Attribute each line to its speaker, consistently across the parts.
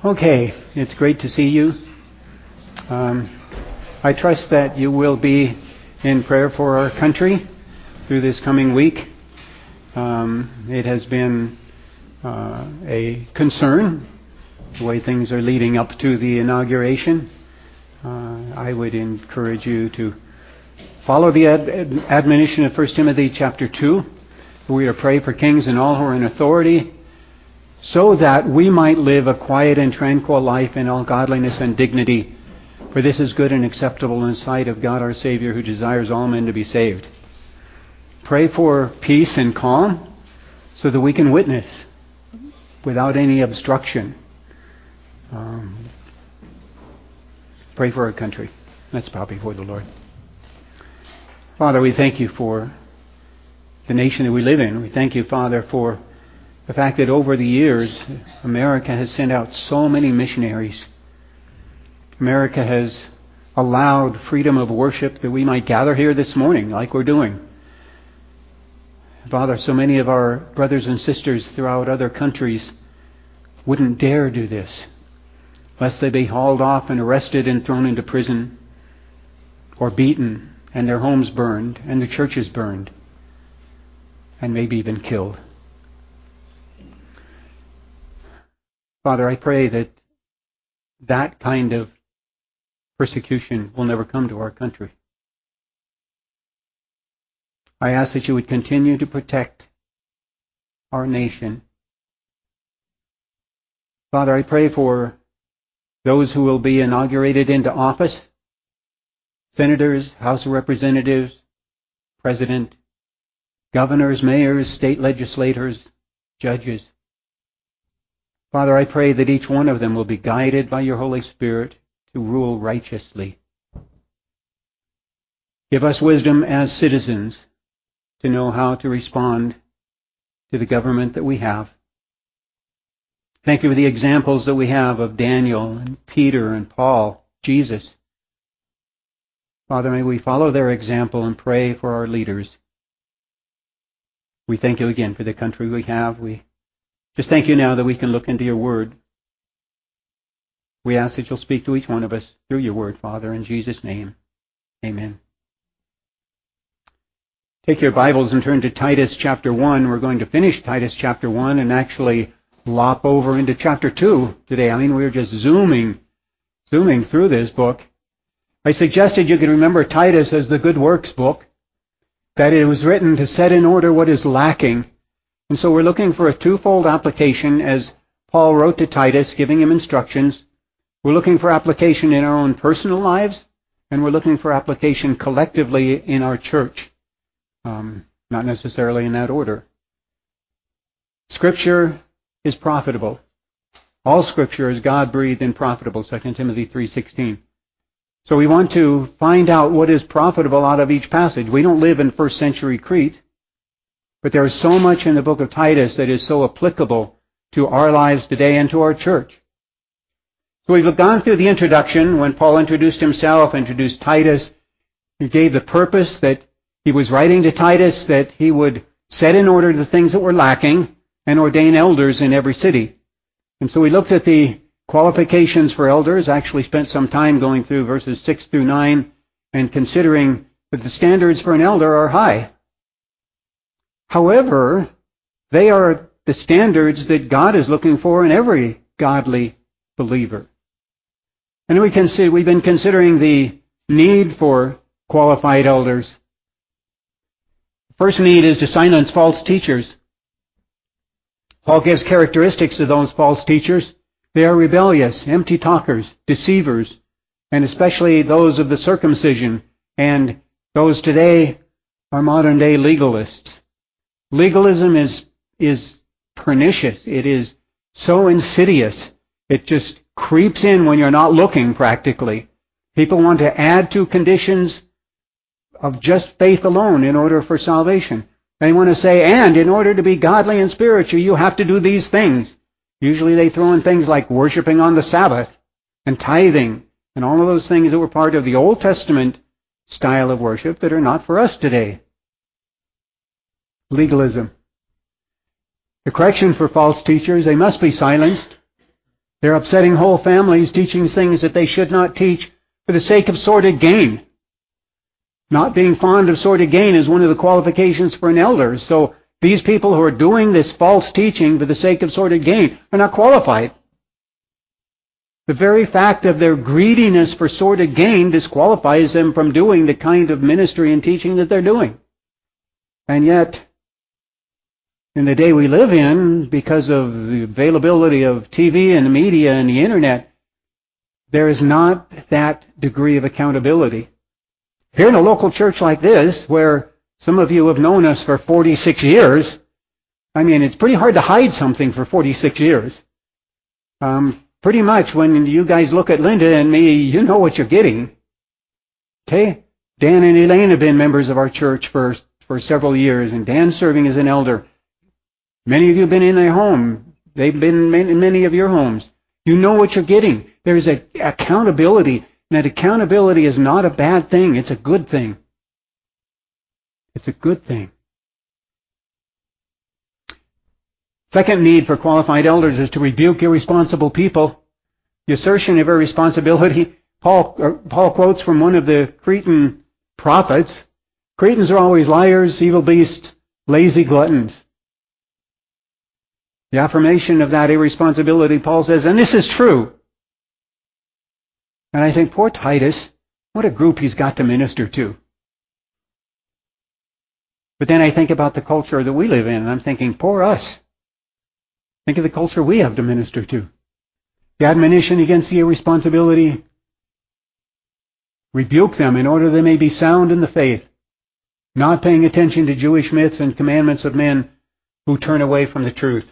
Speaker 1: Okay, it's great to see you. I trust that you will be in prayer for our country through this coming week. It has been a concern, the way things are leading up to the inauguration. I would encourage you to follow the admonition of 1 Timothy chapter 2. We are to pray for kings and all who are in authority, so that we might live a quiet and tranquil life in all godliness and dignity. For this is good and acceptable in the sight of God our Savior, who desires all men to be saved. Pray for peace and calm, so that we can witness without any obstruction. Pray for our country. Let's bow before the Lord. Father, we thank you for the nation that we live in. We thank you, Father, for the fact that over the years, America has sent out so many missionaries. America has allowed freedom of worship that we might gather here this morning like we're doing. Father, so many of our brothers and sisters throughout other countries wouldn't dare do this, lest they be hauled off and arrested and thrown into prison, or beaten, and their homes burned, and the churches burned, and maybe even killed. Father, I pray that that kind of persecution will never come to our country. I ask that you would continue to protect our nation. Father, I pray for those who will be inaugurated into office, senators, House of Representatives, President, governors, mayors, state legislators, judges. Father, I pray that each one of them will be guided by your Holy Spirit to rule righteously. Give us wisdom as citizens to know how to respond to the government that we have. Thank you for the examples that we have of Daniel and Peter and Paul, Jesus. Father, may we follow their example and pray for our leaders. We thank you again for the country we have. We just thank you now that we can look into your word. We ask that you'll speak to each one of us through your word, Father, in Jesus' name. Amen. Take your Bibles and turn to Titus chapter 1. We're going to finish Titus chapter 1 and actually lop over into chapter 2 today. I mean, we're just zooming through this book. I suggested you could remember Titus as the good works book, that it was written to set in order what is lacking. And so we're looking for a twofold application as Paul wrote to Titus, giving him instructions. We're looking for application in our own personal lives, and we're looking for application collectively in our church. Not necessarily in that order. Scripture is profitable. All Scripture is God-breathed and profitable, 2 Timothy 3:16. So we want to find out what is profitable out of each passage. We don't live in first century Crete, but there is so much in the book of Titus that is so applicable to our lives today and to our church. So we've gone through the introduction when Paul introduced himself, introduced Titus. He gave the purpose that he was writing to Titus, that he would set in order the things that were lacking and ordain elders in every city. And so we looked at the qualifications for elders, actually spent some time going through verses 6 through 9 and considering that the standards for an elder are high. However, they are the standards that God is looking for in every godly believer. And we've been considering the need for qualified elders. First need is to silence false teachers. Paul gives characteristics of those false teachers. They are rebellious, empty talkers, deceivers, and especially those of the circumcision, and those today are modern-day legalists. Legalism is pernicious. It is so insidious. It just creeps in when you're not looking, practically. People want to add to conditions of just faith alone in order for salvation. They want to say, and in order to be godly and spiritual, you have to do these things. Usually they throw in things like worshiping on the Sabbath and tithing and all of those things that were part of the Old Testament style of worship that are not for us today. Legalism. The correction for false teachers, they must be silenced. They're upsetting whole families, teaching things that they should not teach for the sake of sordid gain. Not being fond of sordid gain is one of the qualifications for an elder. So these people who are doing this false teaching for the sake of sordid gain are not qualified. The very fact of their greediness for sordid gain disqualifies them from doing the kind of ministry and teaching that they're doing. And yet, in the day we live in, because of the availability of TV and the media and the internet, there is not that degree of accountability. Here in a local church like this, where some of you have known us for 46 years, it's pretty hard to hide something for 46 years. Pretty much when you guys look at Linda and me, you know what you're getting. Okay? Dan and Elaine have been members of our church for several years, and Dan's serving as an elder. Many of you have been in their home. They've been in many of your homes. You know what you're getting. There's an accountability, and that accountability is not a bad thing. It's a good thing. It's a good thing. Second need for qualified elders is to rebuke irresponsible people. The assertion of irresponsibility, Paul quotes from one of the Cretan prophets. Cretans are always liars, evil beasts, lazy gluttons. The affirmation of that irresponsibility, Paul says, and this is true. And I think, poor Titus, what a group he's got to minister to. But then I think about the culture that we live in, and I'm thinking, poor us. Think of the culture we have to minister to. The admonition against the irresponsibility, rebuke them in order they may be sound in the faith, not paying attention to Jewish myths and commandments of men who turn away from the truth.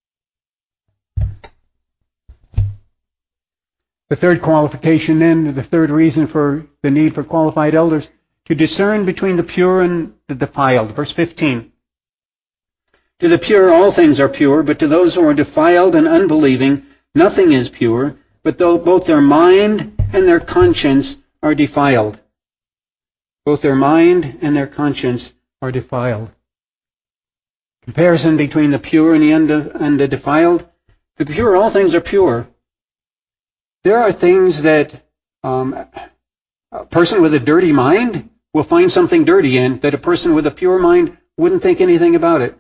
Speaker 1: The third qualification then, the third reason for the need for qualified elders, to discern between the pure and the defiled. Verse 15. To the pure all things are pure, but to those who are defiled and unbelieving nothing is pure, but both their mind and their conscience are defiled. Both their mind and their conscience are defiled. Comparison between the pure and the defiled. The pure, all things are pure. There are things that a person with a dirty mind will find something dirty in that a person with a pure mind wouldn't think anything about it.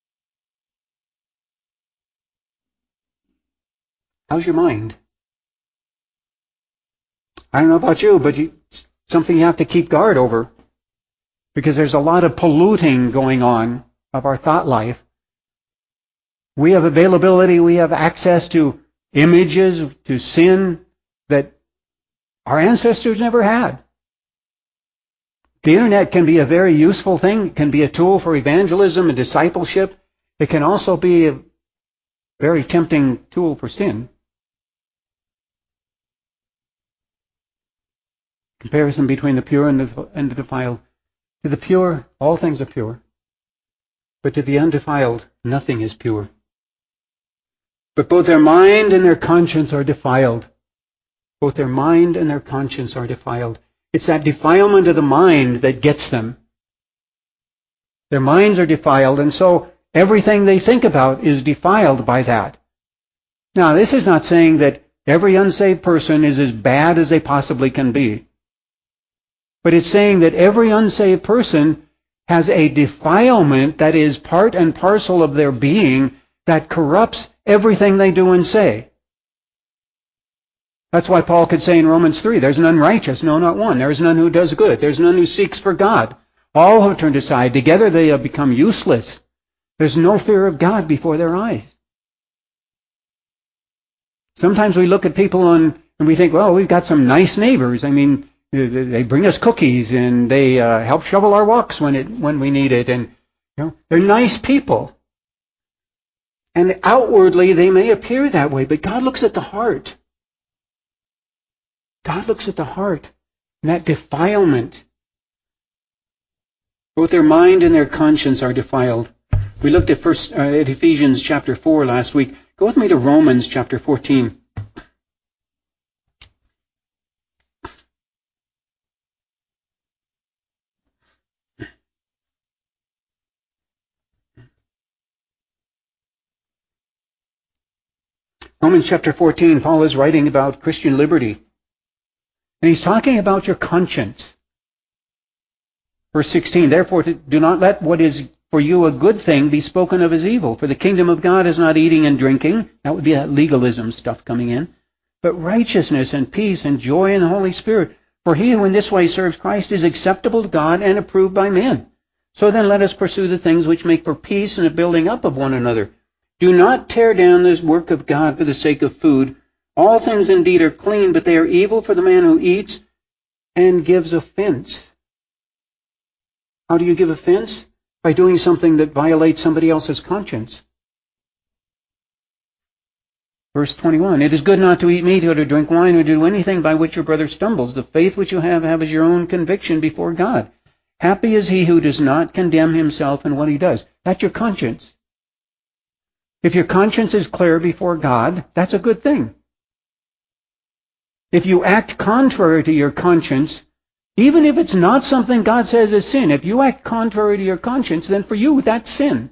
Speaker 1: How's your mind? I don't know about you, but it's something you have to keep guard over, because there's a lot of polluting going on of our thought life. We have availability, we have access to images, to sin that our ancestors never had. The internet can be a very useful thing. It can be a tool for evangelism and discipleship. It can also be a very tempting tool for sin. Comparison between the pure and the defiled. To the pure, all things are pure. But to the undefiled, nothing is pure. But both their mind and their conscience are defiled. Both their mind and their conscience are defiled. It's that defilement of the mind that gets them. Their minds are defiled, and so everything they think about is defiled by that. Now, this is not saying that every unsaved person is as bad as they possibly can be. But it's saying that every unsaved person has a defilement that is part and parcel of their being that corrupts everything they do and say. That's why Paul could say in Romans 3, there's none righteous, no, not one. There is none who does good. There's none who seeks for God. All have turned aside. Together they have become useless. There's no fear of God before their eyes. Sometimes we look at people and we think, well, we've got some nice neighbors. They bring us cookies and they help shovel our walks when we need it. And they're nice people. And outwardly they may appear that way, but God looks at the heart. God looks at the heart and that defilement. Both their mind and their conscience are defiled. We looked at Ephesians chapter 4 last week. Go with me to Romans chapter 14. Romans chapter 14, Paul is writing about Christian liberty. And he's talking about your conscience. Verse 16, therefore do not let what is for you a good thing be spoken of as evil. For the kingdom of God is not eating and drinking. That would be that legalism stuff coming in. But righteousness and peace and joy in the Holy Spirit. For he who in this way serves Christ is acceptable to God and approved by men. So then let us pursue the things which make for peace and a building up of one another. Do not tear down this work of God for the sake of food. All things indeed are clean, but they are evil for the man who eats and gives offense. How do you give offense? By doing something that violates somebody else's conscience. Verse 21, it is good not to eat meat or to drink wine or to do anything by which your brother stumbles. The faith which you have as your own conviction before God. Happy is he who does not condemn himself in what he does. That's your conscience. If your conscience is clear before God, that's a good thing. If you act contrary to your conscience, even if it's not something God says is sin, if you act contrary to your conscience, then for you that's sin.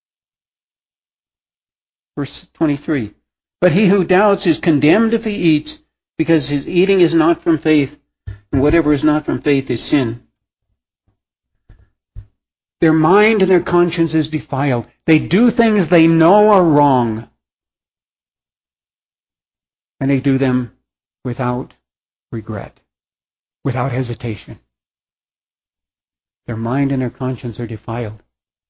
Speaker 1: Verse 23, but he who doubts is condemned if he eats, because his eating is not from faith, and whatever is not from faith is sin. Their mind and their conscience is defiled. They do things they know are wrong, and they do them without regret, without hesitation. Their mind and their conscience are defiled.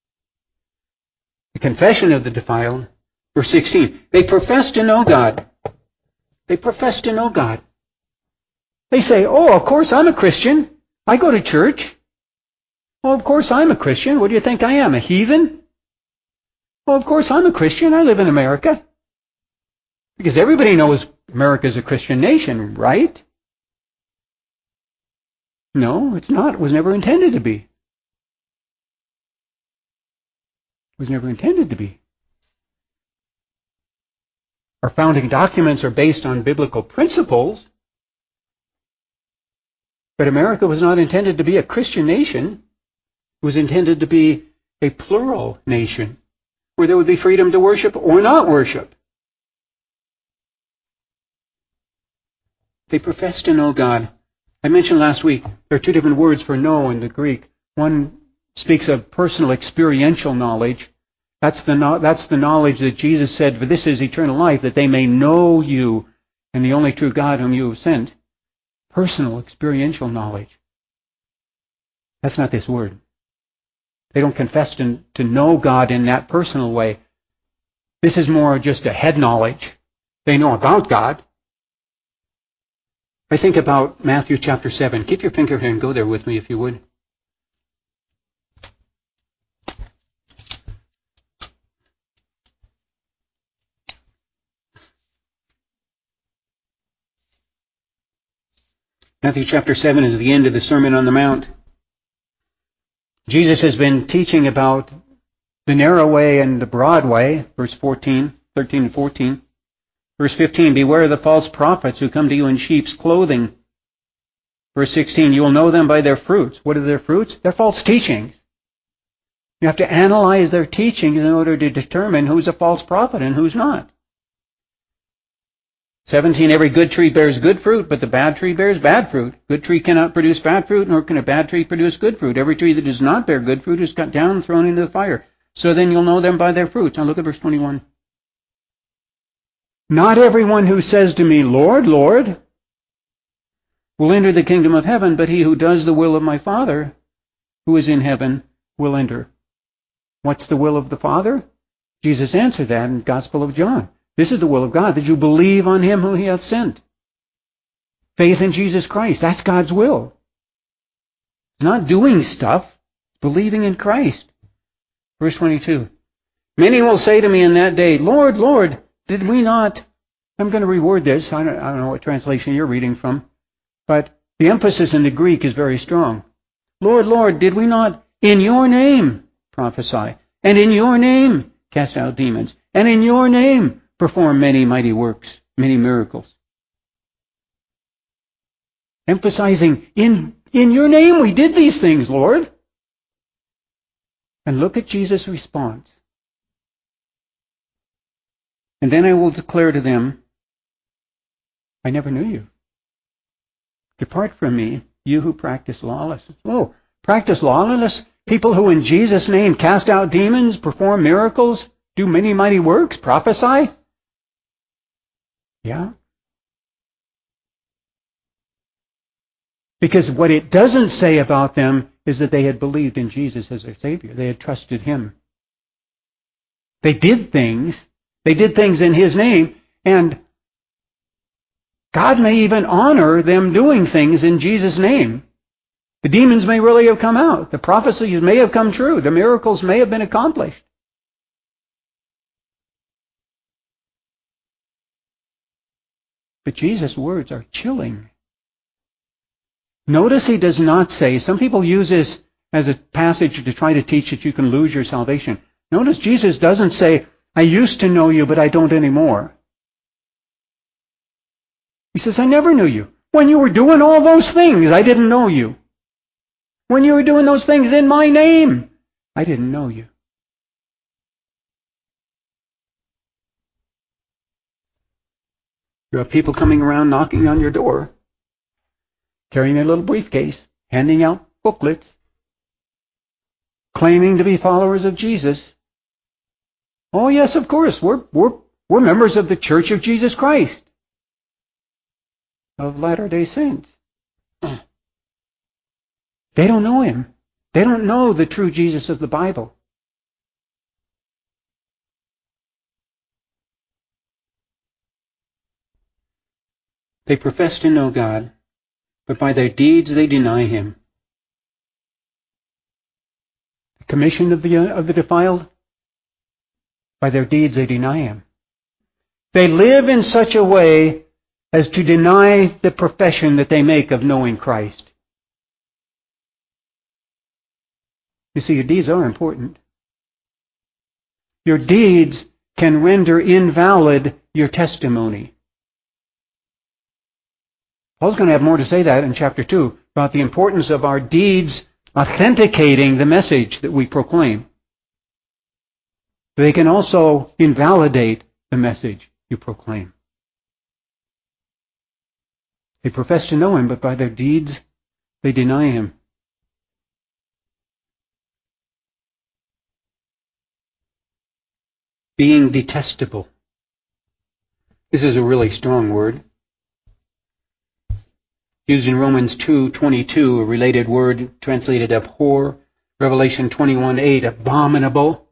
Speaker 1: The confession of the defiled, verse 16, they profess to know God. They profess to know God. They say, oh, of course I'm a Christian. I go to church. Oh, of course I'm a Christian. What do you think I am, a heathen? Oh, of course I'm a Christian. I live in America. Because everybody knows America is a Christian nation, right? No, it's not. It was never intended to be. It was never intended to be. Our founding documents are based on biblical principles, but America was not intended to be a Christian nation. It was intended to be a plural nation, where there would be freedom to worship or not worship. They profess to know God. I mentioned last week there are two different words for know in the Greek. One speaks of personal experiential knowledge. That's the knowledge that Jesus said, for this is eternal life, that they may know you and the only true God whom you have sent. Personal experiential knowledge. That's not this word. They don't confess to know God in that personal way. This is more just a head knowledge. They know about God. I think about Matthew chapter 7. Keep your finger here and go there with me if you would. Matthew chapter 7 is the end of the Sermon on the Mount. Jesus has been teaching about the narrow way and the broad way, verse 13 and 14. Verse 15, beware of the false prophets who come to you in sheep's clothing. Verse 16, you will know them by their fruits. What are their fruits? They're false teachings. You have to analyze their teachings in order to determine who's a false prophet and who's not. 17, every good tree bears good fruit, but the bad tree bears bad fruit. Good tree cannot produce bad fruit, nor can a bad tree produce good fruit. Every tree that does not bear good fruit is cut down and thrown into the fire. So then you'll know them by their fruits. Now look at verse 21. Not everyone who says to me, Lord, Lord, will enter the kingdom of heaven, but he who does the will of my Father who is in heaven will enter. What's the will of the Father? Jesus answered that in the Gospel of John. This is the will of God, that you believe on him whom he hath sent. Faith in Jesus Christ, that's God's will. It's not doing stuff, it's believing in Christ. Verse 22. Many will say to me in that day, Lord, Lord, did we not... I'm going to reword this. I don't know what translation you're reading from, but the emphasis in the Greek is very strong. Lord, Lord, did we not in your name prophesy, and in your name cast out demons, and in your name perform many mighty works, many miracles? Emphasizing, in your name we did these things, Lord. And look at Jesus' response. And then I will declare to them, I never knew you. Depart from me, you who practice lawlessness. Oh, practice lawlessness? People who in Jesus' name cast out demons, perform miracles, do many mighty works, prophesy? Yeah. Because what it doesn't say about them is that they had believed in Jesus as their Savior. They had trusted Him. They did things. They did things in His name, and God may even honor them doing things in Jesus' name. The demons may really have come out. The prophecies may have come true. The miracles may have been accomplished. But Jesus' words are chilling. Notice He does not say, some people use this as a passage to try to teach that you can lose your salvation. Notice Jesus doesn't say, I used to know you, but I don't anymore. He says, I never knew you. When you were doing all those things, I didn't know you. When you were doing those things in my name, I didn't know you. You have people coming around knocking on your door, carrying a little briefcase, handing out booklets, claiming to be followers of Jesus. Oh yes, of course, we're members of the Church of Jesus Christ, of Latter-day Saints. They don't know Him. They don't know the true Jesus of the Bible. They profess to know God, but by their deeds they deny Him. The commission of the defiled, by their deeds they deny Him. They live in such a way as to deny the profession that they make of knowing Christ. You see, your deeds are important. Your deeds can render invalid your testimony. Paul's going to have more to say that in chapter 2 about the importance of our deeds authenticating the message that we proclaim. They can also invalidate the message you proclaim. They profess to know Him, but by their deeds they deny Him. Being detestable. This is a really strong word. Used in Romans 2:22, a related word translated abhor. Revelation 21:8, abominable.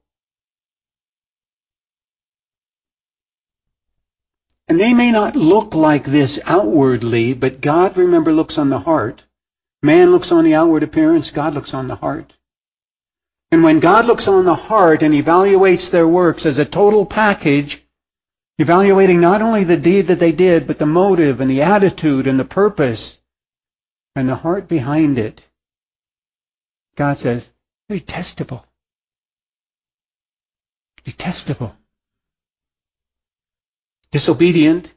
Speaker 1: And they may not look like this outwardly, but God, remember, looks on the heart. Man looks on the outward appearance, God looks on the heart. And when God looks on the heart and evaluates their works as a total package, evaluating not only the deed that they did, but the motive and the attitude and the purpose and the heart behind it, God says, detestable. Detestable. Disobedient.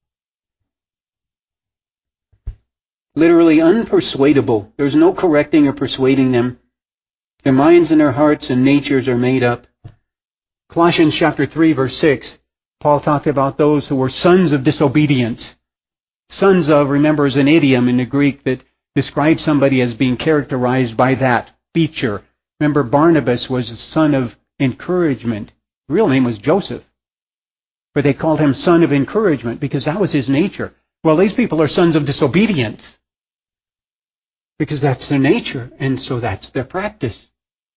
Speaker 1: Literally unpersuadable. There's no correcting or persuading them. Their minds and their hearts and natures are made up. Colossians chapter 3, verse 6, Paul talked about those who were sons of disobedience. Sons of, remember, is an idiom in the Greek that describes somebody as being characterized by that feature. Remember, Barnabas was a son of encouragement. His real name was Joseph. But they called him son of encouragement because that was his nature. Well, these people are sons of disobedience because that's their nature, and so that's their practice.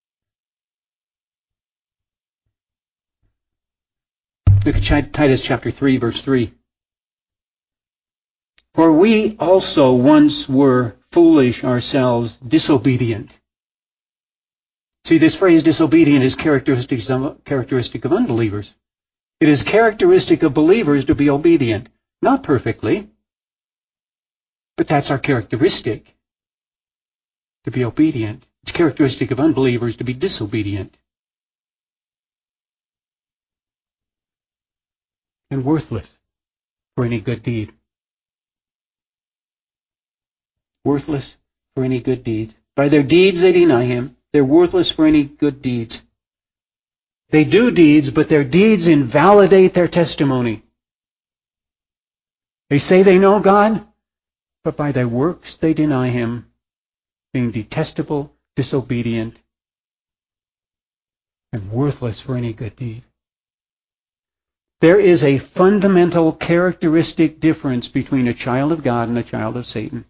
Speaker 1: Look at Titus chapter 3, verse 3. For we also once were foolish ourselves, disobedient. See, this phrase disobedient is characteristic of unbelievers. It is characteristic of believers to be obedient. Not perfectly, but that's our characteristic, to be obedient. It's characteristic of unbelievers to be disobedient. And worthless for any good deed. Worthless for any good deed. By their deeds they deny Him. They're worthless for any good deeds. They do deeds, but their deeds invalidate their testimony. They say they know God, but by their works they deny Him, being detestable, disobedient, and worthless for any good deed. There is a fundamental characteristic difference between a child of God and a child of Satan.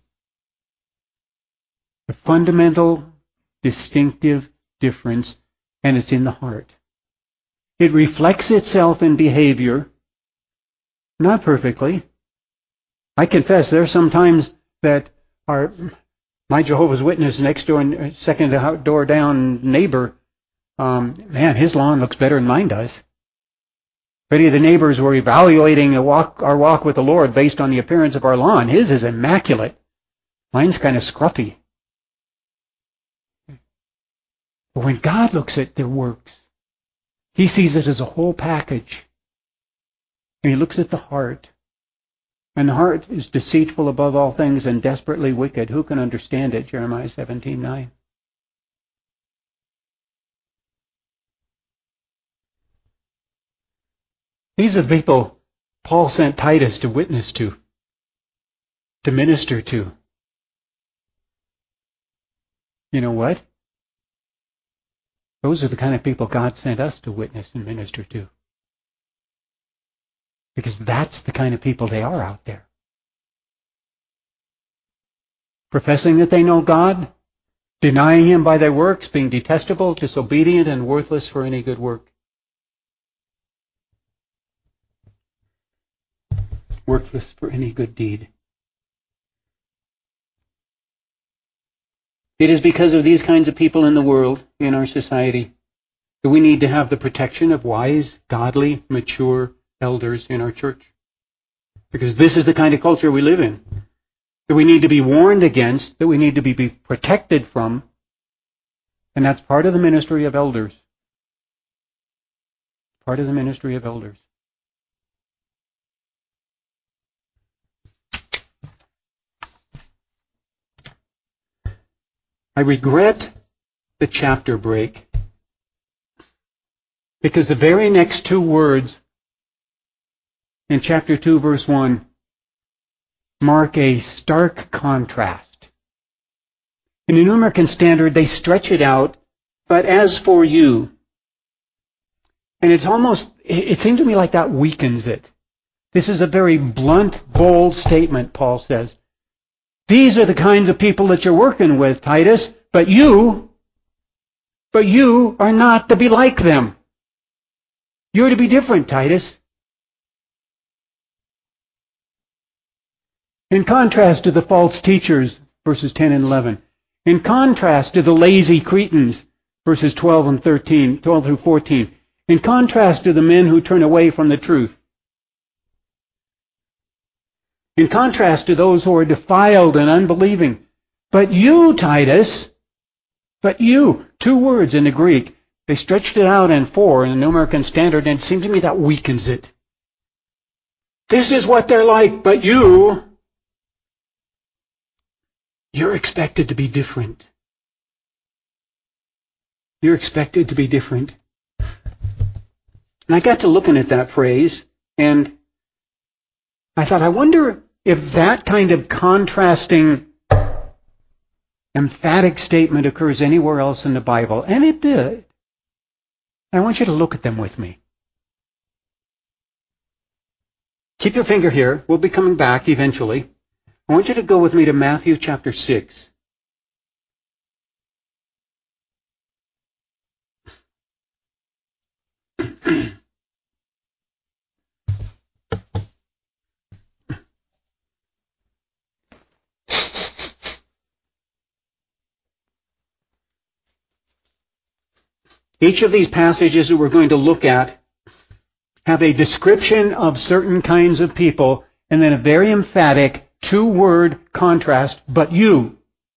Speaker 1: A fundamental, distinctive difference, and it's in the heart. It reflects itself in behavior, not perfectly. I confess there are some times that my Jehovah's Witness next door and second door down neighbor, man, his lawn looks better than mine does. If any of the neighbors were evaluating our walk with the Lord based on the appearance of our lawn, his is immaculate. Mine's kind of scruffy. But when God looks at their works, He sees it as a whole package. And He looks at the heart. And the heart is deceitful above all things and desperately wicked. Who can understand it? Jeremiah 17:9. These are the people Paul sent Titus to witness to minister to. You know what? Those are the kind of people God sent us to witness and minister to. Because that's the kind of people they are out there. Professing that they know God, denying Him by their works, being detestable, disobedient, and worthless for any good work. Worthless for any good deed. It is because of these kinds of people in the world, in our society, that we need to have the protection of wise, godly, mature elders in our church. Because this is the kind of culture we live in. That we need to be warned against, that we need to be protected from. And that's part of the ministry of elders. Part of the ministry of elders. I regret the chapter break because the very next two words in chapter 2, verse 1 mark a stark contrast. In the New American Standard, they stretch it out, but as for you. And it seemed to me like that weakens it. This is a very blunt, bold statement, Paul says. These are the kinds of people that you're working with, Titus, but you are not to be like them. You're to be different, Titus. In contrast to the false teachers, verses 10 and 11. In contrast to the lazy Cretans, verses 12 through 14. In contrast to the men who turn away from the truth. In contrast to those who are defiled and unbelieving. But you, Titus, two words in the Greek, they stretched it out in 4 in the New American Standard, and it seemed to me that weakens it. This is what they're like, but you're expected to be different. You're expected to be different. And I got to looking at that phrase, and I thought, I wonder if that kind of contrasting, emphatic statement occurs anywhere else in the Bible. And it did. I want you to look at them with me. Keep your finger here. We'll be coming back eventually. I want you to go with me to Matthew chapter 6. Each of these passages that we're going to look at have a description of certain kinds of people and then a very emphatic two-word contrast, but you.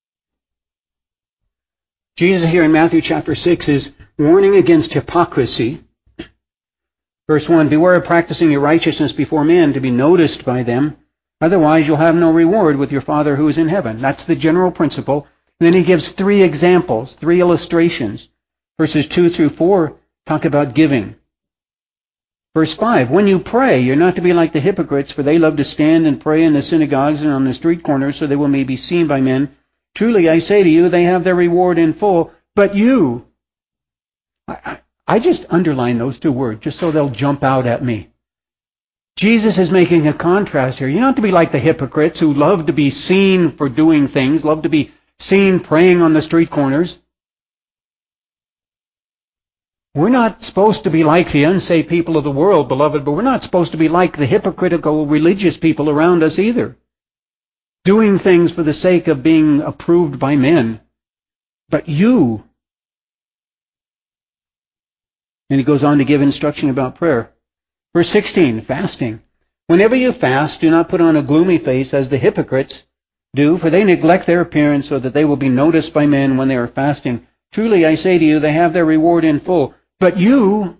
Speaker 1: Jesus here in Matthew chapter 6 is warning against hypocrisy. Verse 1, beware of practicing your righteousness before men to be noticed by them. Otherwise you'll have no reward with your Father who is in heaven. That's the general principle. And then he gives 3 examples, 3 illustrations. Verses 2 through 4 talk about giving. Verse 5, when you pray, you're not to be like the hypocrites, for they love to stand and pray in the synagogues and on the street corners, so they will may be seen by men. Truly, I say to you, they have their reward in full. But you, I just underline those two words, just so they'll jump out at me. Jesus is making a contrast here. You're not to be like the hypocrites who love to be seen for doing things, love to be seen praying on the street corners. We're not supposed to be like the unsaved people of the world, beloved, but we're not supposed to be like the hypocritical religious people around us either, doing things for the sake of being approved by men. But you. And he goes on to give instruction about prayer. Verse 16, fasting. Whenever you fast, do not put on a gloomy face as the hypocrites do, for they neglect their appearance so that they will be noticed by men when they are fasting. Truly, I say to you, they have their reward in full. But you're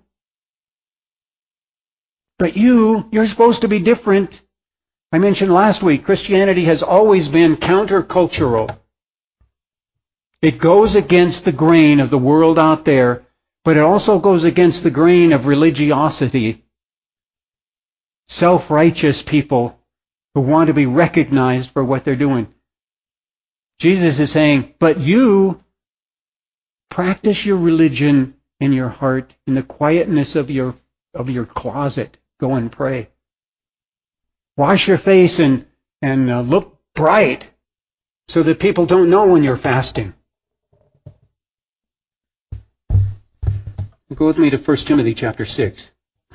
Speaker 1: supposed to be different. I mentioned last week, Christianity has always been countercultural. It goes against the grain of the world out there, but it also goes against the grain of religiosity. Self-righteous people who want to be recognized for what they're doing. Jesus is saying, but you practice your religion in your heart, in the quietness of your closet. Go and pray. Wash your face and look bright so that people don't know when you're fasting. Go with me to 1 Timothy chapter 6.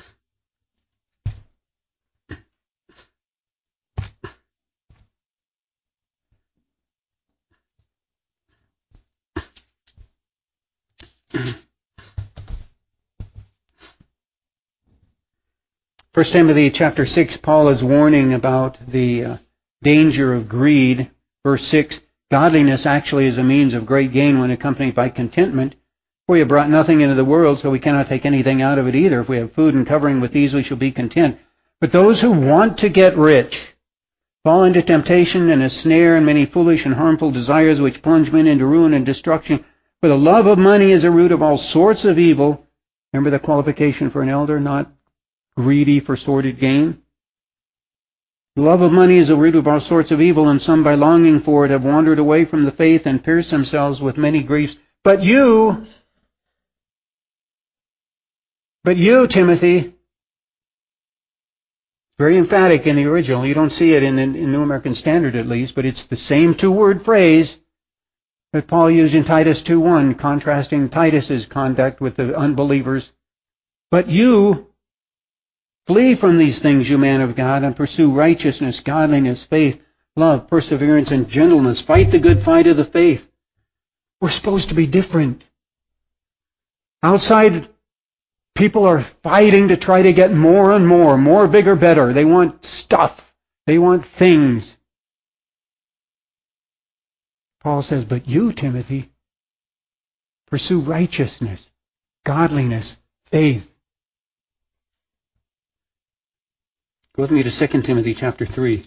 Speaker 1: First Timothy chapter 6, Paul is warning about the danger of greed. Verse 6, godliness actually is a means of great gain when accompanied by contentment. For we have brought nothing into the world, so we cannot take anything out of it either. If we have food and covering, with these we shall be content. But those who want to get rich fall into temptation and a snare and many foolish and harmful desires which plunge men into ruin and destruction. For the love of money is a root of all sorts of evil. Remember the qualification for an elder, not greedy for sordid gain. The love of money is a root of all sorts of evil, and some by longing for it have wandered away from the faith and pierced themselves with many griefs. But you, Timothy, very emphatic in the original. You don't see it in New American Standard at least, but it's the same two-word phrase that Paul used in Titus 2:1, contrasting Titus's conduct with the unbelievers. But you, flee from these things, you man of God, and pursue righteousness, godliness, faith, love, perseverance, and gentleness. Fight the good fight of the faith. We're supposed to be different. Outside, people are fighting to try to get more and more, bigger, better. They want stuff. They want things. Paul says, but you, Timothy, pursue righteousness, godliness, faith. Go with me to 2 Timothy chapter 3.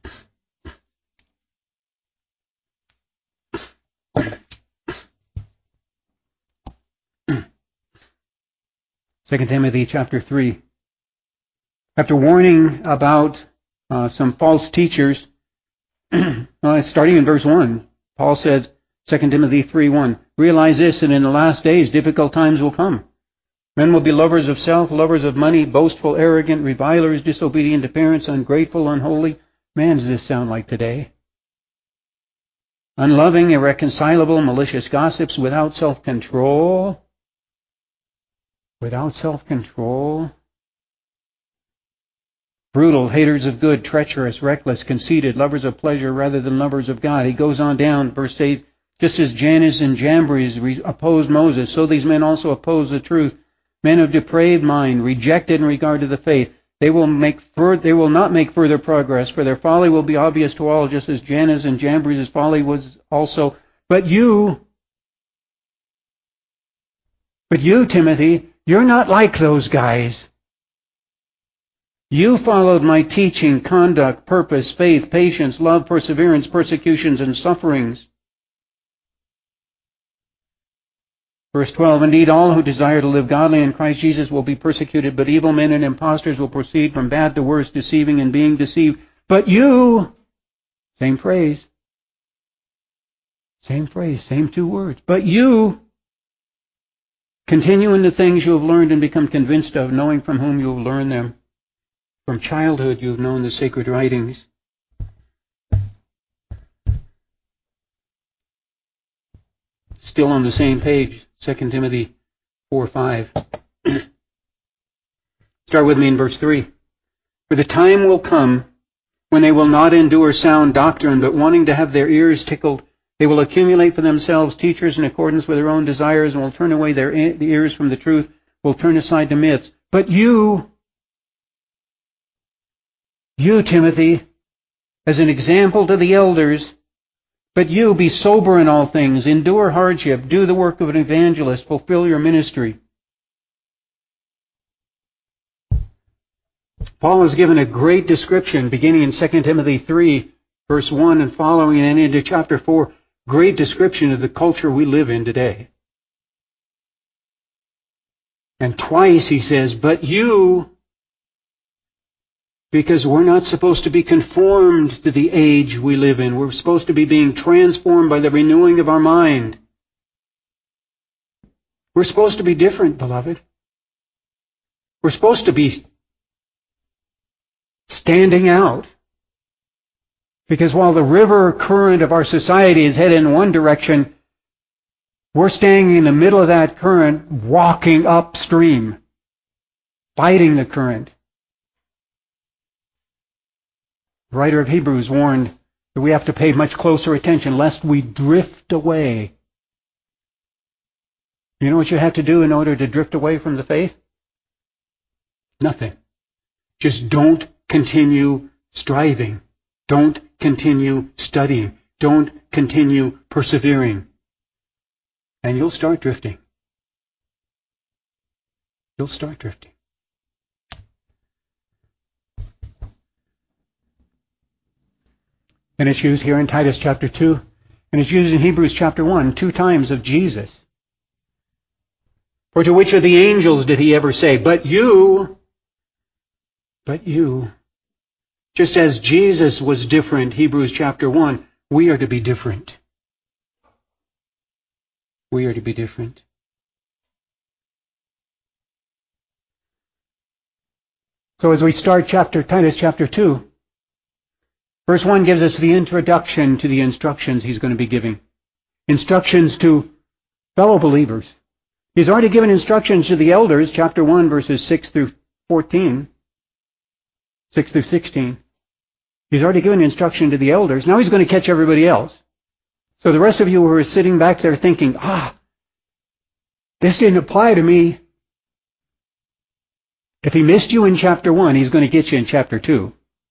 Speaker 1: Second Timothy chapter 3. After warning about some false teachers, starting in verse 1, Paul said, 2 Timothy 3:1, realize this, that in the last days difficult times will come. Men will be lovers of self, lovers of money, boastful, arrogant, revilers, disobedient to parents, ungrateful, unholy. Man, does this sound like today? Unloving, irreconcilable, malicious gossips, without self-control. Without self-control. Brutal, haters of good, treacherous, reckless, conceited, lovers of pleasure rather than lovers of God. He goes on down, verse 8, just as Jannes and Jambres opposed Moses, so these men also oppose the truth. Men of depraved mind, rejected in regard to the faith. They will not make further progress, for their folly will be obvious to all, just as Jannes and Jambres' folly was also. But you, Timothy, you're not like those guys. You followed my teaching, conduct, purpose, faith, patience, love, perseverance, persecutions, and sufferings. Verse 12, indeed, all who desire to live godly in Christ Jesus will be persecuted, but evil men and impostors will proceed from bad to worse, deceiving and being deceived. But you, same phrase, same two words. But you continue in the things you have learned and become convinced of, knowing from whom you have learned them. From childhood you have known the sacred writings. Still on the same page, 2 Timothy 4:5. Start with me in verse 3. For the time will come when they will not endure sound doctrine, but wanting to have their ears tickled, they will accumulate for themselves teachers in accordance with their own desires, and will turn away their ears from the truth, will turn aside to myths. But you, Timothy, as an example to the elders, but you be sober in all things, endure hardship, do the work of an evangelist, fulfill your ministry. Paul has given a great description, beginning in 2 Timothy 3, verse 1 and following, and into chapter 4, great description of the culture we live in today. And twice he says, but you, because we're not supposed to be conformed to the age we live in. We're supposed to be being transformed by the renewing of our mind. We're supposed to be different, beloved. We're supposed to be standing out. Because while the river current of our society is headed in one direction, we're staying in the middle of that current, walking upstream, fighting the current. The writer of Hebrews warned that we have to pay much closer attention lest we drift away. You know what you have to do in order to drift away from the faith? Nothing. Just don't continue striving. Don't continue studying. Don't continue persevering. And you'll start drifting. You'll start drifting. And it's used here in Titus chapter 2, and it's used in Hebrews chapter 1, 2 times of Jesus. For to which of the angels did he ever say, but you, just as Jesus was different, Hebrews chapter 1, we are to be different. We are to be different. So as we start Titus chapter 2, verse 1 gives us the introduction to the instructions he's going to be giving. Instructions to fellow believers. He's already given instructions to the elders, chapter 1, verses 6 through 14, 6 through 16. He's already given instruction to the elders. Now he's going to catch everybody else. So the rest of you who are sitting back there thinking, this didn't apply to me. If he missed you in chapter 1, he's going to get you in chapter 2.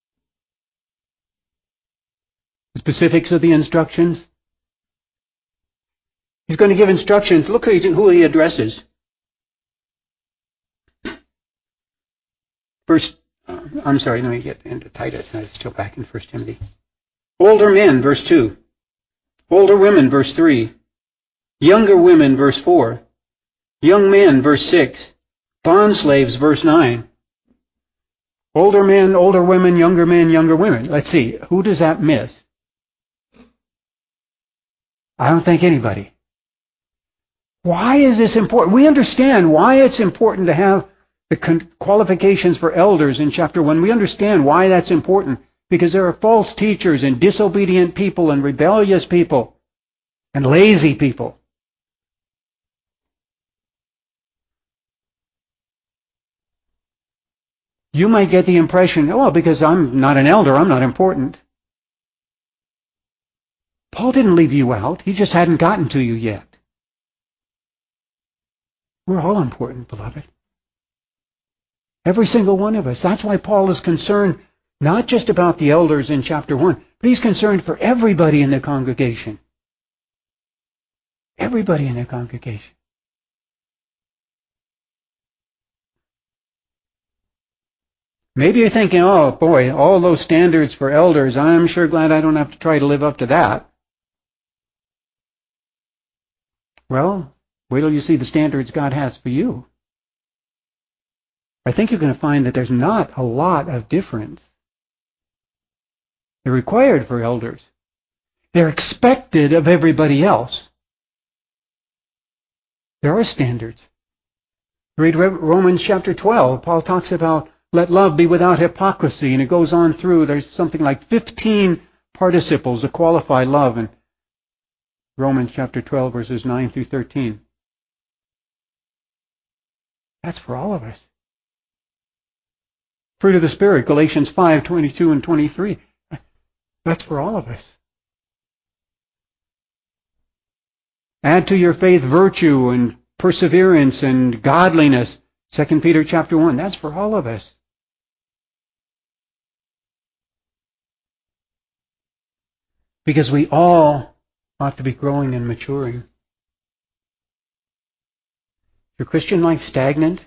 Speaker 1: The specifics of the instructions. He's going to give instructions. Look who he addresses. Let me get into Titus. I'm still back in 1 Timothy. Older men, verse 2. Older women, verse 3. Younger women, verse 4. Young men, verse 6. Bondslaves, verse 9. Older men, older women, younger men, younger women. Let's see. Who does that miss? I don't think anybody. Why is this important? We understand why it's important to have the qualifications for elders in chapter 1. We understand why that's important. Because there are false teachers and disobedient people and rebellious people and lazy people. You might get the impression, because I'm not an elder, I'm not important. Paul didn't leave you out. He just hadn't gotten to you yet. We're all important, beloved. Every single one of us. That's why Paul is concerned not just about the elders in chapter 1, but he's concerned for everybody in the congregation. Everybody in the congregation. Maybe you're thinking, all those standards for elders, I'm sure glad I don't have to try to live up to that. Well, Wait till you see the standards God has for you. I think you're going to find that there's not a lot of difference. They're required for elders. They're expected of everybody else. There are standards. Read Romans chapter 12. Paul talks about let love be without hypocrisy, and it goes on through. There's something like 15 participles to qualify love in Romans chapter 12, verses 9 through 13. That's for all of us. Fruit of the Spirit, Galatians 5, 22 and 23. That's for all of us. Add to your faith virtue and perseverance and godliness. 2 Peter chapter 1. That's for all of us. Because we all ought to be growing and maturing. Your Christian life stagnant?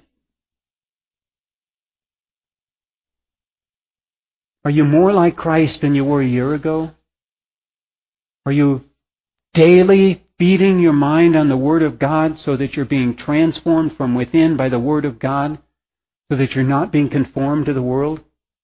Speaker 1: Are you more like Christ than you were a year ago? Are you daily feeding your mind on the Word of God so that you're being transformed from within by the Word of God, so that you're not being conformed to the world?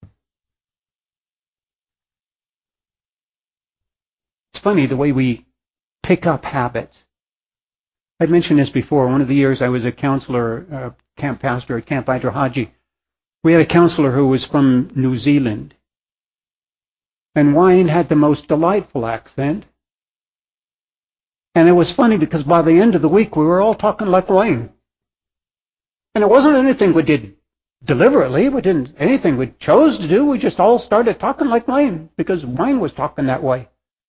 Speaker 1: It's funny the way we pick up habits. I'd mentioned this before. One of the years I was a counselor, camp pastor at Camp Idrahaji, we had a counselor who was from New Zealand. And Wayne had the most delightful accent. And it was funny because by the end of the week, we were all talking like Wayne. And it wasn't anything we did deliberately. We didn't anything we chose to do. We just all started talking like Wayne because Wayne was talking that way.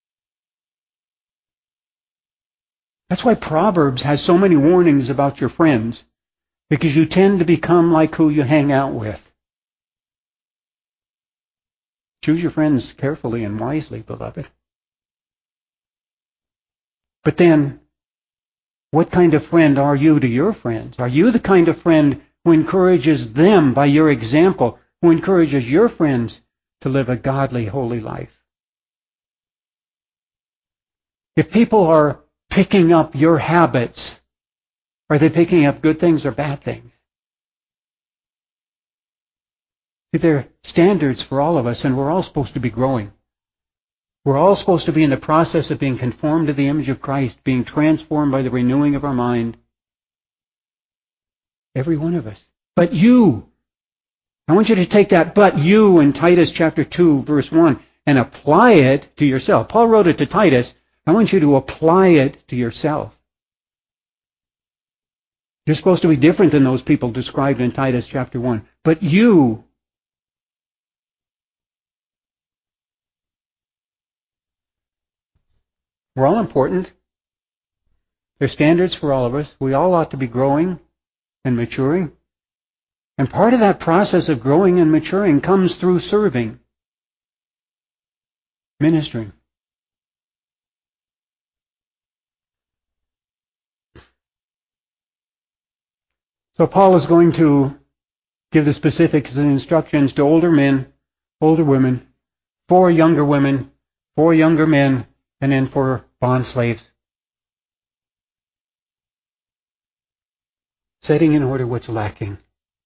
Speaker 1: That's why Proverbs has so many warnings about your friends, because you tend to become like who you hang out with. Choose your friends carefully and wisely, beloved. But then, what kind of friend are you to your friends? Are you the kind of friend who encourages them by your example, who encourages your friends to live a godly, holy life? If people are picking up your habits, are they picking up good things or bad things? There are standards for all of us, and we're all supposed to be growing. We're all supposed to be in the process of being conformed to the image of Christ, being transformed by the renewing of our mind. Every one of us. But you, I want you to take that but you in Titus chapter 2, verse 1, and apply it to yourself. Paul wrote it to Titus. I want you to apply it to yourself. You're supposed to be different than those people described in Titus chapter 1. But you, we're all important. There's standards for all of us. We all ought to be growing and maturing. And part of that process of growing and maturing comes through serving, ministering. So Paul is going to give the specifics and instructions to older men, older women, for younger women, for younger men, and then for bond slaves. Setting in order what's lacking.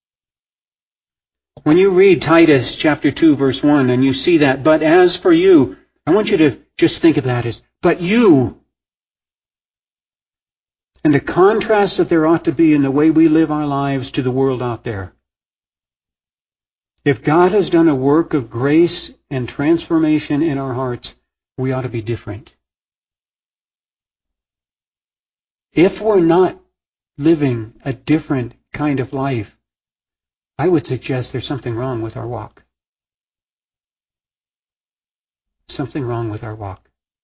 Speaker 1: When you read Titus chapter 2, verse 1, and you see that, but as for you, I want you to just think of that as, but you. And the contrast that there ought to be in the way we live our lives to the world out there. If God has done a work of grace and transformation in our hearts, we ought to be different. If we're not living a different kind of life, I would suggest there's something wrong with our walk. Something wrong with our walk.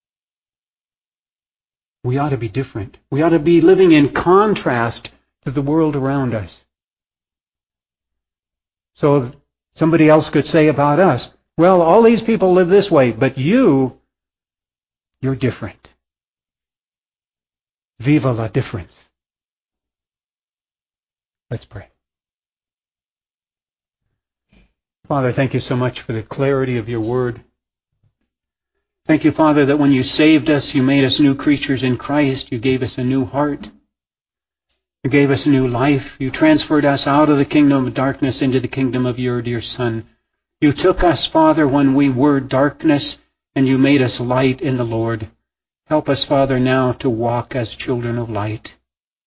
Speaker 1: We ought to be different. We ought to be living in contrast to the world around us. So somebody else could say about us, well, all these people live this way, but you're different. Viva la difference. Let's pray. Father, thank you so much for the clarity of your word. Thank you, Father, that when you saved us, you made us new creatures in Christ. You gave us a new heart. You gave us new life. You transferred us out of the kingdom of darkness into the kingdom of your dear Son. You took us, Father, when we were darkness, and you made us light in the Lord. Help us, Father, now to walk as children of light.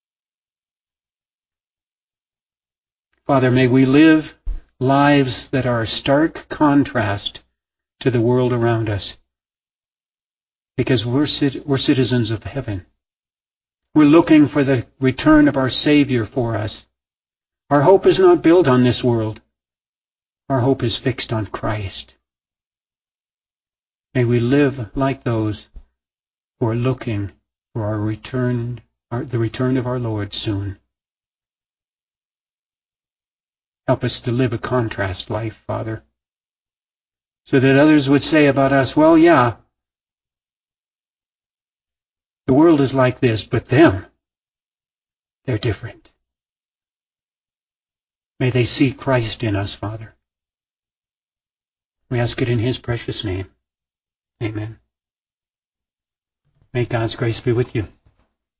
Speaker 1: Father, may we live lives that are a stark contrast to the world around us, because we're citizens of heaven. We're looking for the return of our Savior for us. Our hope is not built on this world. Our hope is fixed on Christ. May we live like those who are looking for our return, the return of our Lord soon. Help us to live a contrast life, Father, so that others would say about us, well, yeah, the world is like this, but them, they're different. May they see Christ in us, Father. We ask it in his precious name. Amen. May God's grace be with you.